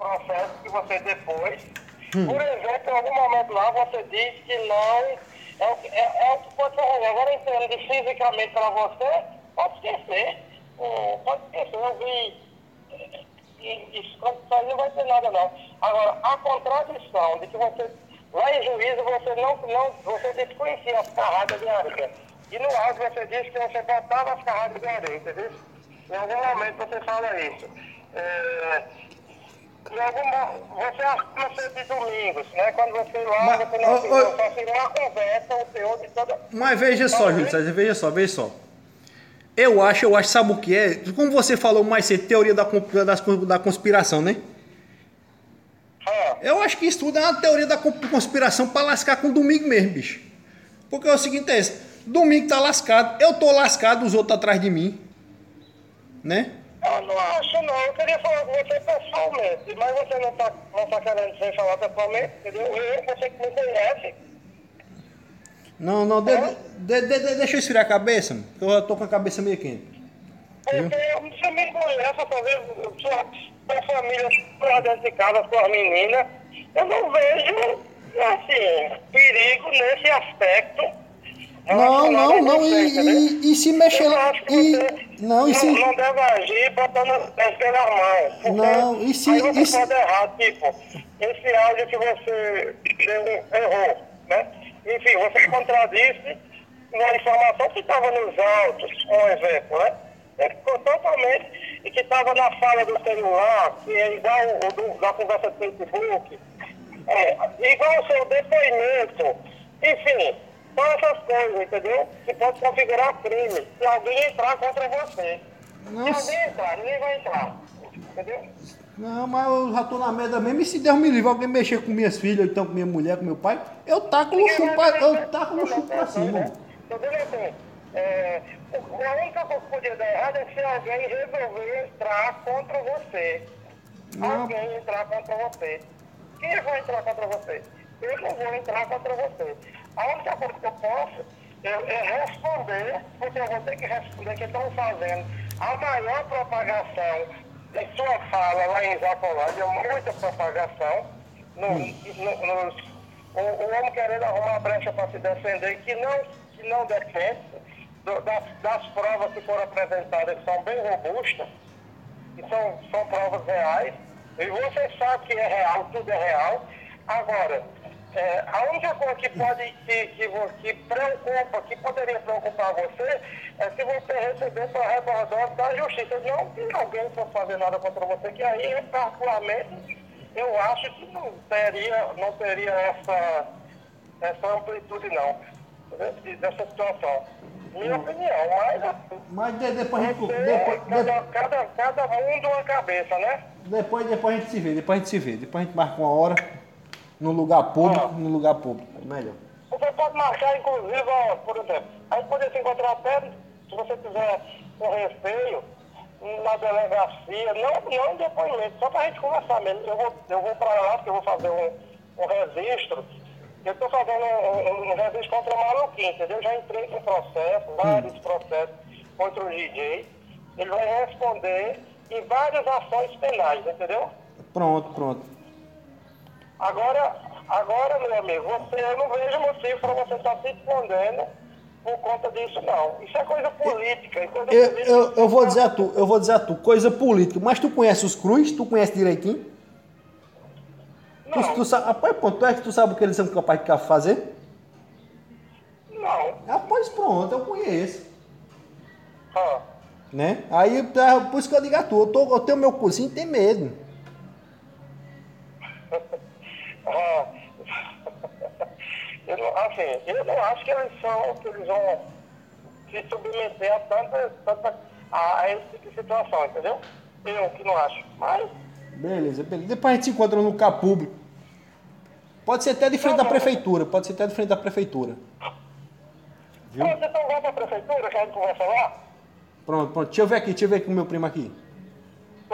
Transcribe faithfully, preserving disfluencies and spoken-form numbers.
processo que você depois, hum. por exemplo, em algum momento lá você disse que não, é, o- é, é o que pode ser ruim. Agora, entendo fisicamente para você, pode esquecer, é, pode esquecer, eu vi, e, isso quando sair não vai ter nada não. Agora, a contradição de que você, lá em juízo, você não, não você desconhecia as carradas de areia. E no áudio você disse que você botava as carradas de areia, entendeu? Em algum momento você fala isso. É, em algum, você acostuma ser de domingos, né? Quando você lá, Mas, você não ó, ó, só se uma conversa, o teor de toda... mas veja só, Júlio César, veja só, veja só. Eu acho, eu acho, sabe o que é? Como você falou mais cedo, teoria da, da, da conspiração, né? Ah, Eu acho que isso tudo é uma teoria da conspiração para lascar com domingo mesmo, bicho. Porque é o seguinte, é esse. Domingo tá lascado, eu tô lascado, os outros atrás de mim. Né? eu não acho não, eu queria falar com você pessoalmente, mas você não tá, não tá querendo sem falar pessoalmente, entendeu? Eu, você que me conhece, Não, não, de, né? de, de, de, deixa eu esfriar a cabeça, mano, que eu tô com a cabeça meio quente. Entendeu? Porque você me conhece, talvez sua, sua família lá dentro de casa, suas meninas, eu não vejo, assim, perigo nesse aspecto Não, relacionado a não, não, você, entendeu? e, e, e se mexer Eu lá. acho que você E, não, e não, se. não deve agir botando os pés pela mão, Não, e porque se. aí você E se pode errar, tipo, esse áudio que você deu, errou, né? Enfim, você contradisse uma informação que estava nos autos, um exemplo, né? Ele ficou totalmente, e que estava na fala do celular, que é igual o do, da conversa do Facebook, é, igual o seu depoimento, enfim, são essas coisas, entendeu? Que pode configurar crime, se alguém entrar contra você. não, Se alguém entrar, ninguém vai entrar, entendeu? não, mas eu já tô na merda mesmo. E se Deus me livre, alguém mexer com minhas filhas, ou então com minha mulher, com meu pai, eu taco no Ninguém chute vai pra, fazer eu isso, taco no não chute pra dá certo, cima. né? Entendeu? Assim, é, o- a única coisa que podia dar errado é se alguém resolver entrar contra você. Não, Alguém entrar contra você. Quem vai entrar contra você? Eu não vou entrar contra você. A única coisa que eu posso é, é responder, porque eu vou ter que responder que estão fazendo a maior propagação de sua fala lá em Zacolândia, muita propagação, no, no, nos, o, o homem querendo arrumar brecha para se defender, que não, que não defende, do, das, das provas que foram apresentadas, que são bem robustas, que são, são provas reais, e você sabe que é real, tudo é real. Agora, é, a única coisa que pode, que, que, que preocupa, que poderia preocupar você, é se você receber sua rebordosa da justiça. Não que alguém for fazer nada contra você, que aí, eu, particularmente, eu acho que não teria, não teria essa, essa amplitude, não, dessa situação. Minha opinião, mas mas de- depois a gente. você, Depois, cada, de- cada, cada mundo uma cabeça, né? depois, depois a gente se vê, depois a gente se vê. Depois a gente marca uma hora no lugar público, Ó, no lugar público. É melhor. você pode marcar, inclusive, ó, por exemplo, a gente poderia se encontrar até, se você tiver com receio, na delegacia, não, não em depoimento, só para a gente conversar mesmo. Eu vou, eu vou para lá, porque eu vou fazer um, um registro. Eu estou fazendo um, um, um registro contra o Maluquinho, entendeu? Eu já entrei com processo, vários processos contra o D J. Ele vai responder em várias ações penais, entendeu? Pronto, pronto. Agora, agora, meu amigo, você, eu não vejo motivo para você estar se escondendo por conta disso, não. Isso é coisa política. E coisa Eu, política eu, eu vou dizer a você tu, eu vou dizer a tu, coisa política, mas tu conhece os Cruz? Tu conhece direitinho? Tu, não, tu sabe, após, pronto, tu é que tu sabe o que eles são capazes de fazer? não. Após pronto, eu conheço. Ah, Né? Aí, é por isso que eu digo a tu, eu, tô, eu tenho meu cursinho e tem medo. ah. Eu não, assim, eu não acho que eles são, que eles vão se submeter a tanta, tanta a, a esse tipo de situação, entendeu? Eu que não acho. Mas, Beleza, beleza. Depois a gente se encontra no lugar público. Pode ser até de frente tá da bom. prefeitura, pode ser até de frente da prefeitura. Viu? Vocês estão lá para a prefeitura, querem conversar lá? Pronto, pronto. Deixa eu ver aqui, deixa eu ver aqui com o meu primo aqui.